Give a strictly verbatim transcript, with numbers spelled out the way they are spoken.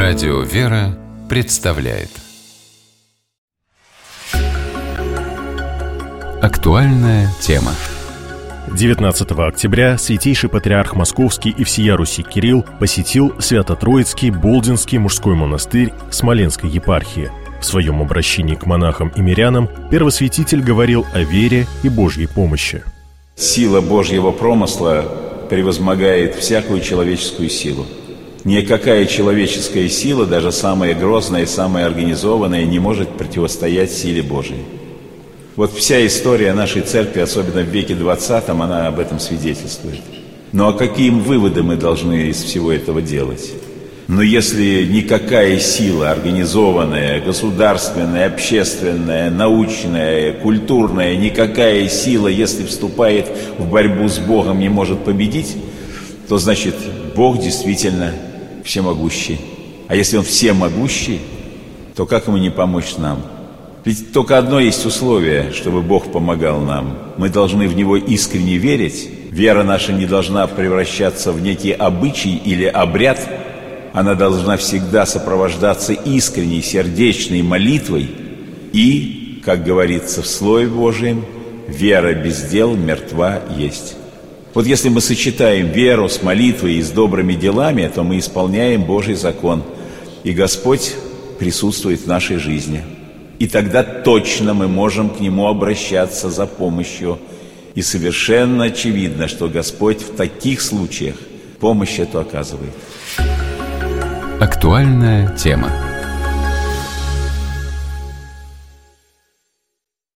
Радио «Вера» представляет актуальная тема. девятнадцатого октября святейший патриарх Московский и всея Руси Кирилл посетил Свято-Троицкий Болдинский мужской монастырь Смоленской епархии. В своем обращении к монахам и мирянам первосвятитель говорил о вере и Божьей помощи. Сила Божьего промысла превозмогает всякую человеческую силу. Никакая человеческая сила, даже самая грозная и самая организованная, не может противостоять силе Божией. Вот вся история нашей церкви, особенно в веке двадцатом, она об этом свидетельствует. Ну а какие выводы мы должны из всего этого делать? Но если никакая сила, организованная, государственная, общественная, научная, культурная, никакая сила, если вступает в борьбу с Богом, не может победить, то значит Бог действительно всемогущий. А если Он всемогущий, то как Ему не помочь нам? Ведь только одно есть условие, чтобы Бог помогал нам. Мы должны в Него искренне верить. Вера наша не должна превращаться в некий обычай или обряд. Она должна всегда сопровождаться искренней, сердечной молитвой. И, как говорится в Слове Божьем, вера без дел мертва есть. Вот если мы сочетаем веру с молитвой и с добрыми делами, то мы исполняем Божий закон, и Господь присутствует в нашей жизни. И тогда точно мы можем к Нему обращаться за помощью. И совершенно очевидно, что Господь в таких случаях помощь эту оказывает. Актуальная тема.